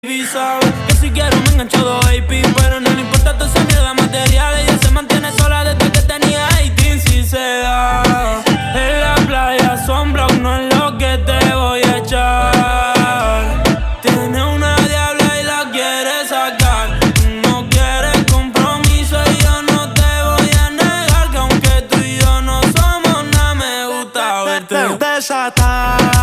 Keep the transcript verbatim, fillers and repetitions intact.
Y sabe que si quiero me engancho dos A P, pero no le importa toda esa mierda material. Ella se mantiene sola desde que tenía dieciocho. Si se da en la playa sombra, no es lo que te voy a echar. Tiene una diabla y la quiere sacar. No quiere compromiso y yo no te voy a negar que aunque tú y yo no somos nada, me gusta verte desatar.